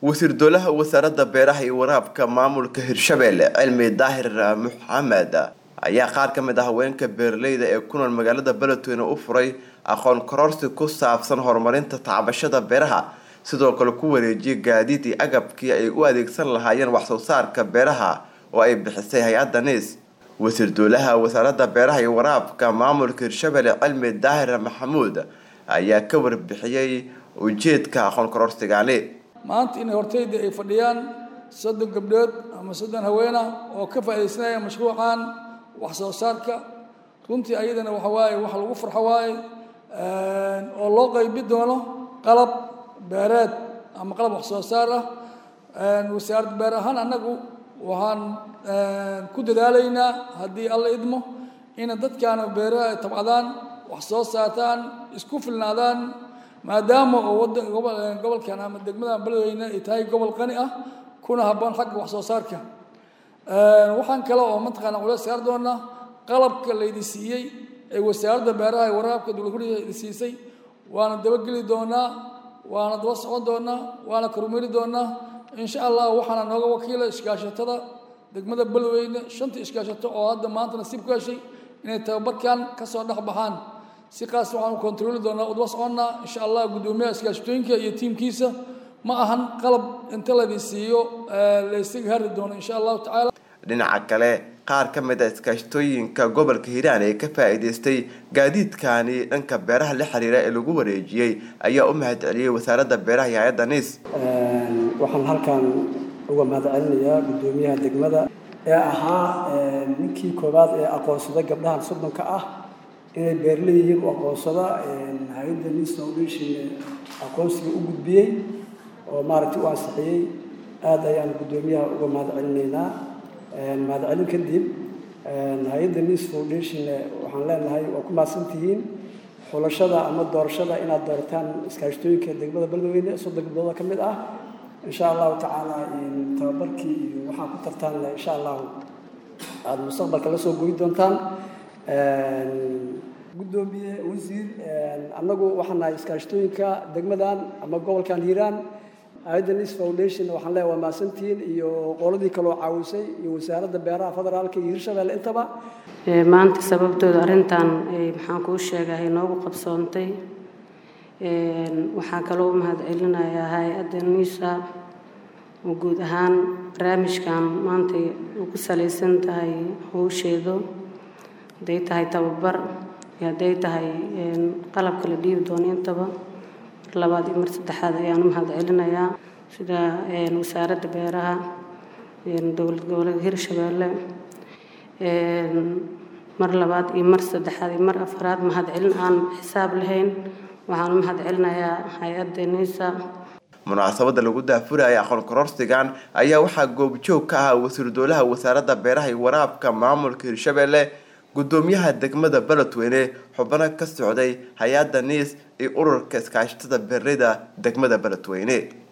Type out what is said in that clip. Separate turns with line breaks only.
wasiir dowlaha wasaaradda beeraha iyo waraabka maamulka Hirshabelle Cilmi Daahir Maxamed ayaa qaar ka mid ah haweenka beeraleyda ee ku nool magaalada Beledweyne u furay aqoon kororsi ku saabsan horumarinta tacbashada beeraha sidoo kale ku wareejiyay gaadiid iyo agabkii ay u adeegsan lahaayeen wax soo saarka beeraha oo ay bixisay hay'adda NIS. wasiir dowlaha wasaaradda beeraha iyo waraabka maamulka Hirshabelle Cilmi Daahir Maxamed ayaa ka warbixiyay ujeedka aqoon kororsigaani.
maanta in hortayda ay fadhiyaan 3 gabdhood ama 3 haweena oo ka faa'iideysanaya mashruucan wax soo saarka runtii ayadana waxa waaye wax lagu farxo waaye oo loo qaybi doono qalab beereed ama qalab wax soo saar ah wasaaradda beeraha anagu waxaan ku dadaalaynaa hadii alla idmo in dadkaana beeraha tabcadaan wax soo saartaan isku filnaadaan maadaama gobolkan ama degmada Beledweyne ay tahay gobol qani ah kuna habboon xagga wax soo saarka waxaan kale oo mataqaana culays saar doona qalabka la idisiiyay ee wasaaradda beeraha iyo waraabka dowladda idisiisay waana dabageli doonaa waana daba socon doonaa waana kormeeri doonaa insha Allah waxaana nooga wakiila iskaashatada degmada Beledweyne 5 iskaashato oo hadda maanta nasiib ku heshay inay tababarkan ka soo dhaxbaxaan si qaas waxaan control doonaa oo wasqonna insha Allah gudoomiyaha iskaashatooyinka iyo teamkiisa ma ahan qalab inta la dhisiyo la isig har doono insha Allah ta'ala.
dhinaca kale qaar ka mid ah iskaashatooyinka gobolka Hiiraan ee ka faa'iideystay gaadiidkani dhanka beeraha la xiriira ee lagu wareejiyay ayaa u mahadceliyay wasaaradda beeraha iyo hay'adda NIS.
waxaan halkan uga mahadcelinayaa gudoomiyaha degmada ee ahaa ninkii koobaad ee aqoonsada gabdhaha sodonka ah inay beeraleyda u aqoonsada hay'adda NIS Foundation aqoonsiga u gudbiyay oo maaragtay u ansixiyay aad ayaan gudoomiyaha uga mahadcelinaynaa mahadcelin kadib hay'adda NIS Foundation waxaan leenahay oo ku maasantihiin xulashada ama doorashada inaad doortaan iskaashatooyinka degmada Beledweyne 3 gabdhood ka mid ah insha Allah ta'ala tababarkii waxaan ku tartaan insha Allah aad mustaqbalka la soo goyn doontaan gudoomiye wasiir anagu waxaan nahay iskaashatooyinka degmadan ama gobolkan Hiiraan hay'adda NIS Foundation waxaan leeyahay waa maasantiin iyo qoladii kale oo caawisay iyo wasaaradda beeraha federaalka iyo Hirshabelle intaba
maanta sababtooda arintan maxaan ku sheegay noogu qabsoontay waxaan kale oo mahadcelinayaa hay'adda NIS oo guud ahaan barnaamijkan maanta uu ku saleysan tahay hawsheedo haday tahay tababar iyo haday tahay qalabka la dhiibi doono intaba labaad iyo mar saddexaad ayaan mahadcelinayaa sida wasaaradda beeraha dowlad goboleedka Hirshabelle mar labaad iyo mar saddexaad iyo mar afraad mahadcelin aan xisaab lahayn waxaan mahadcelinayaa hay'adda NIS.
munaasabada lagu daafurayay aqoon kororsigan ayaa waxaa goobjoog ka ah wasiir dowlaha wasaaradda beeraha iyo waraabka maamulka Hirshabelle gudoomiyaha degmada Beledweyne xubnaha ka socday hay'adda NIS iyo ururka iskaashatada beeraleyda degmada Beledweyne.